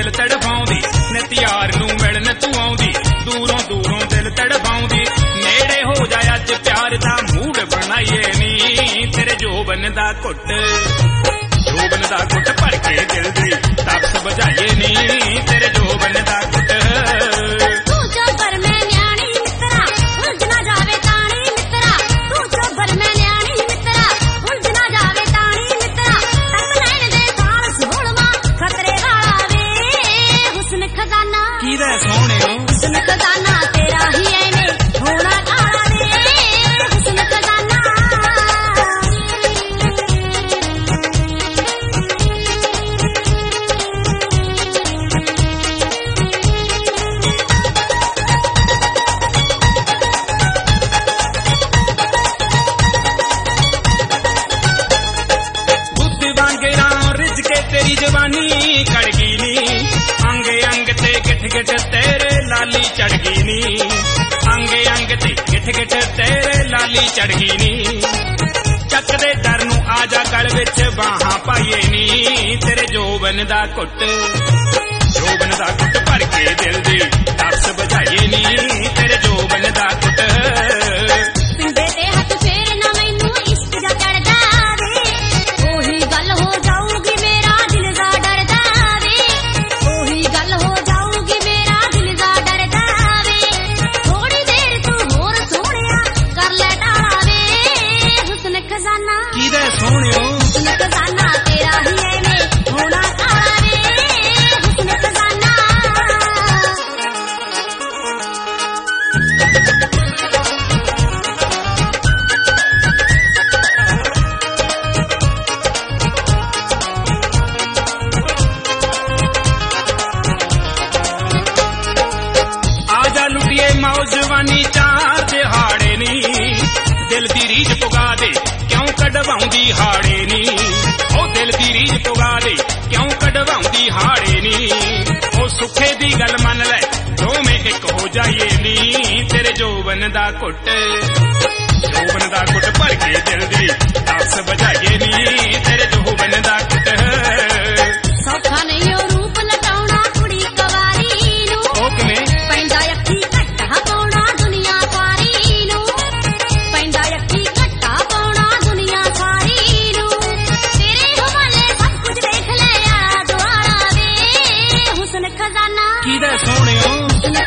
दिल तड़फाउंदी नित यार नूं मिलन तू आउंदी दूरों दूरों दिल तड़फाउंदी नेड़े हो जाए अज प्यार दा मूड बनाइए नी तेरे जोबन दा घुट भर के दिल दी तपस बुझाइए नी तेरे जोबन दा घुट तेरी जवानी कड़गी नी अंगे अंग ते गिठ गिठ तेरे लाली चढ़गी नी अंगे अंग ते गिठ गिठ तेरे लाली चढ़गी नी चक दे डर नू आजा गल विच बाहां पाइए नी तेरे जोबन दा घुट भर के दिल दी तपस बुझाइए नी तेरे जोबन दा घुट जवानी चार दिहाड़े नी दिल दी रीझ पुगा दे क्यों कढवाउंदी हाड़े नी ओ दिल दी रीझ पुगा दे क्यों कढवाउंदी हाड़े नी ओ सुखे दी गल मन ले दोवें एक हो जाइए नी तेरे जोबन दा घुट भर के दिल दी तपस बुझाइए नी तेरे जोबन दा घुट सौखा नहीं ओ रूप लटाउणा कुड़ी कवारी नू ओ किवें पैंदा अखी सोहणियों